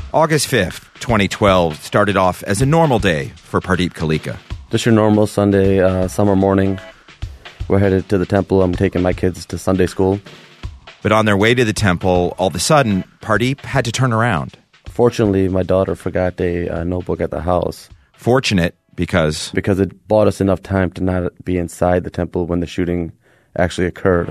August 5th, 2012 started off as a normal day for Pardeep Kalika. Just your normal Sunday summer morning. We're headed to the temple. I'm taking my kids to Sunday school. But on their way to the temple, all of a sudden, Pardeep had to turn around. Fortunately, my daughter forgot a notebook at the house. Fortunate because it bought us enough time to not be inside the temple when the shooting actually occurred.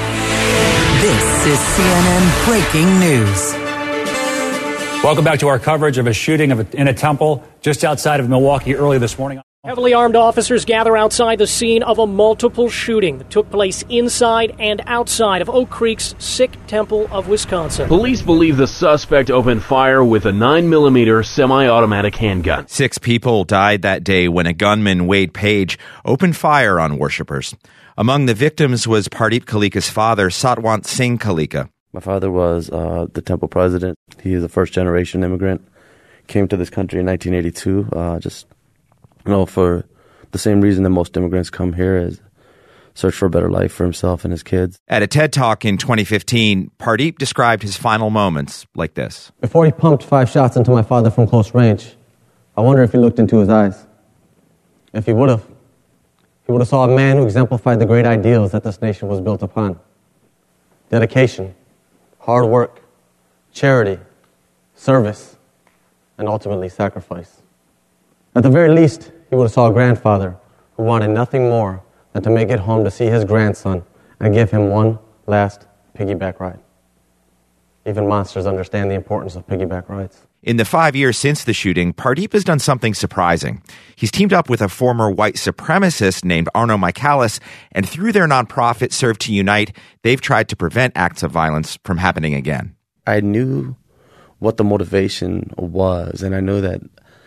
This is CNN Breaking News. Welcome back to our coverage of a shooting in a temple just outside of Milwaukee early this morning. Heavily armed officers gather outside the scene of a multiple shooting that took place inside and outside of Oak Creek's Sikh Temple of Wisconsin. Police believe the suspect opened fire with a 9mm semi-automatic handgun. 6 people died that day when a gunman, Wade Page, opened fire on worshippers. Among the victims was Pardeep Kalika's father, Satwant Singh Kalika. My father was the temple president. He is a first-generation immigrant. Came to this country in 1982, for the same reason that most immigrants come here, is search for a better life for himself and his kids. At a TED Talk in 2015, Pardeep described his final moments like this. Before he pumped 5 shots into my father from close range, I wonder if he looked into his eyes. If he would have saw a man who exemplified the great ideals that this nation was built upon. Dedication, hard work, charity, service, and ultimately sacrifice. At the very least, he would have saw a grandfather who wanted nothing more than to make it home to see his grandson and give him one last piggyback ride. Even monsters understand the importance of piggyback rides. In the 5 years since the shooting, Pardeep has done something surprising. He's teamed up with a former white supremacist named Arno Michaelis, and through their nonprofit Serve to Unite, they've tried to prevent acts of violence from happening again. I knew what the motivation was, and I knew that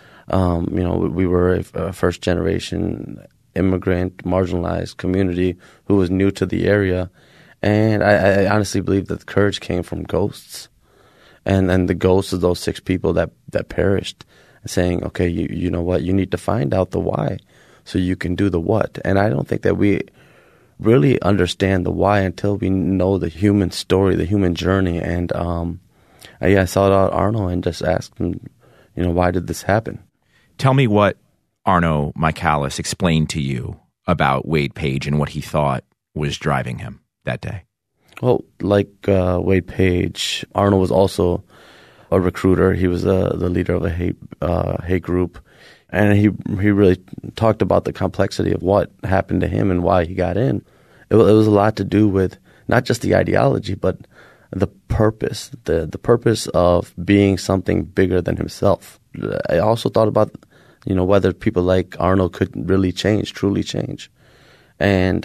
we were a first-generation immigrant, marginalized community who was new to the area, and I honestly believe that the courage came from ghosts. And the ghosts of those 6 people that perished, saying, okay, you know what, you need to find out the why so you can do the what. And I don't think that we really understand the why until we know the human story, the human journey. And I sought out Arno and just asked him, why did this happen? Tell me what Arno Michaelis explained to you about Wade Page and what he thought was driving him that day. Well, like Wade Page, Arno was also a recruiter. He was the leader of a hate group. And he really talked about the complexity of what happened to him and why he got in. It was a lot to do with not just the ideology, but the purpose, the purpose of being something bigger than himself. I also thought about, whether people like Arno could really change, truly change. And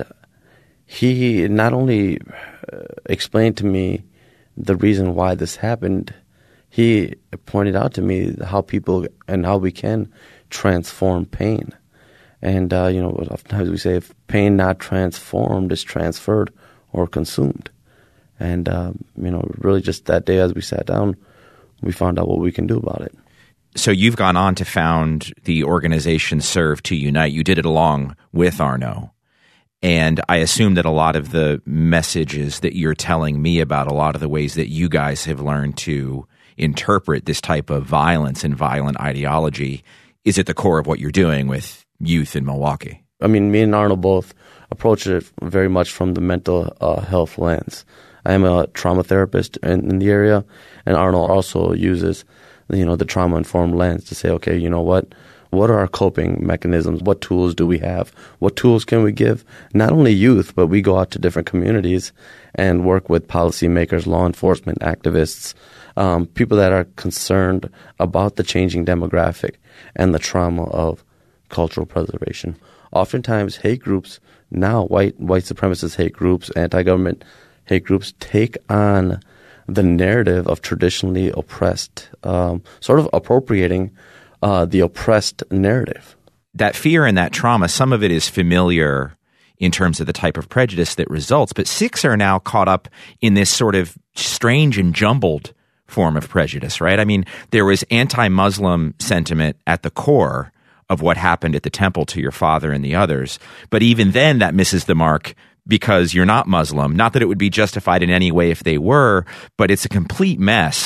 he not only explained to me the reason why this happened, he pointed out to me how people and how we can transform pain. And, oftentimes we say if pain not transformed is transferred or consumed. And, really just that day as we sat down, we found out what we can do about it. So you've gone on to found the organization Serve to Unite. You did it along with Arno. And I assume that a lot of the messages that you're telling me about, a lot of the ways that you guys have learned to interpret this type of violence and violent ideology is at the core of what you're doing with youth in Milwaukee. I mean, me and Arno both approach it very much from the mental health lens. I am a trauma therapist in the area, and Arno also uses, the trauma-informed lens to say, okay, you know what? What are our coping mechanisms? What tools do we have? What tools can we give not only youth, but we go out to different communities and work with policymakers, law enforcement, activists, people that are concerned about the changing demographic and the trauma of cultural preservation. Oftentimes, hate groups, now white supremacist hate groups, anti-government hate groups, take on the narrative of traditionally oppressed, sort of appropriating the oppressed narrative. That fear and that trauma, some of it is familiar in terms of the type of prejudice that results, but Sikhs are now caught up in this sort of strange and jumbled form of prejudice, right? I mean, there was anti-Muslim sentiment at the core of what happened at the temple to your father and the others, but even then that misses the mark because you're not Muslim. Not that it would be justified in any way if they were, but it's a complete mess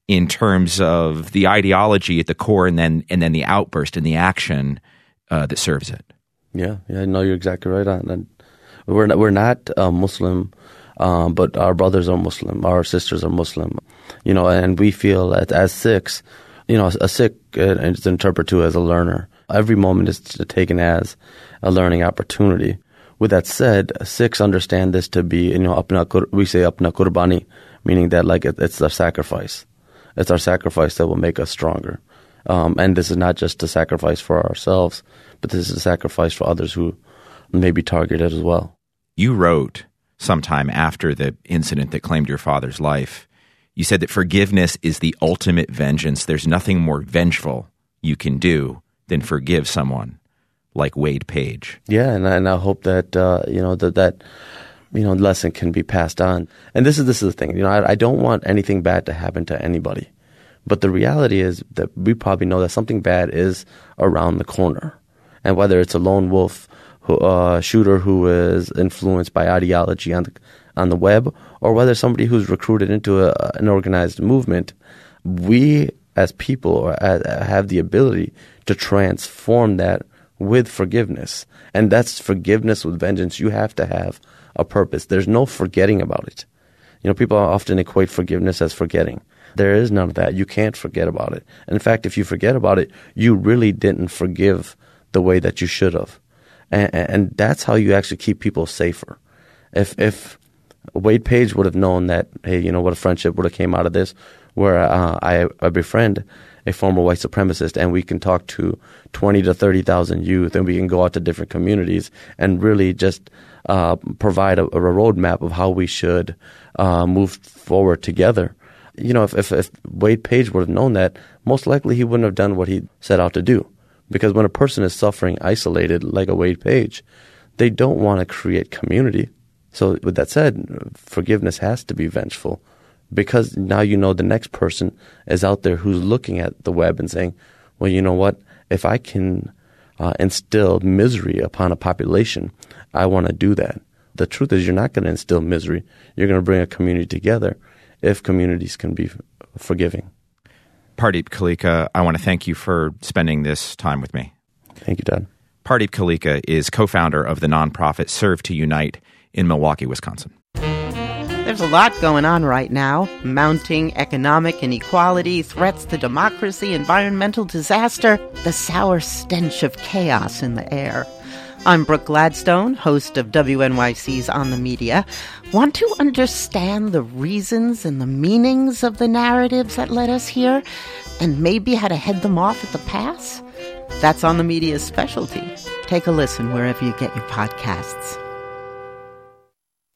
in terms of the ideology at the core, and then the outburst and the action that serves it. Yeah, no, you're exactly right on. And we're not Muslim, but our brothers are Muslim, our sisters are Muslim, and we feel that as Sikhs, a Sikh is interpreted to as a learner. Every moment is taken as a learning opportunity. With that said, Sikhs understand this to be, we say apna qurbani, meaning that like it's our sacrifice. It's our sacrifice that will make us stronger. And this is not just a sacrifice for ourselves, but this is a sacrifice for others who may be targeted as well. You wrote sometime after the incident that claimed your father's life, you said that forgiveness is the ultimate vengeance. There's nothing more vengeful you can do than forgive someone like Wade Page. Yeah, and I hope that that lesson can be passed on. And this is the thing. I don't want anything bad to happen to anybody. But the reality is that we probably know that something bad is around the corner. And whether it's a lone wolf shooter who is influenced by ideology on the web, or whether somebody who's recruited into an organized movement, we as people have the ability to transform that with forgiveness. And that's forgiveness with vengeance. You have to have a purpose. There's no forgetting about it. People often equate forgiveness as forgetting. There is none of that. You can't forget about it. In fact, if you forget about it, you really didn't forgive the way that you should have. And that's how you actually keep people safer. If Wade Page would have known that, hey, what a friendship would have came out of this, where I befriend a former white supremacist, and we can talk to 20 to 30,000 youth, and we can go out to different communities and really just provide a roadmap of how we should move forward together. If Wade Page would have known that, most likely he wouldn't have done what he set out to do. Because when a person is suffering isolated like a Wade Page, they don't want to create community. So with that said, forgiveness has to be vengeful, because now the next person is out there who's looking at the web and saying, well, you know what? If I can instill misery upon a population, I want to do that. The truth is, you're not going to instill misery. You're going to bring a community together if communities can be forgiving. Pardeep Kalika, I want to thank you for spending this time with me. Thank you, Todd. Pardeep Kalika is co-founder of the nonprofit Serve to Unite in Milwaukee, Wisconsin. There's a lot going on right now. Mounting economic inequality, threats to democracy, environmental disaster, the sour stench of chaos in the air. I'm Brooke Gladstone, host of WNYC's On the Media. Want to understand the reasons and the meanings of the narratives that led us here, and maybe how to head them off at the pass? That's On the Media's specialty. Take a listen wherever you get your podcasts.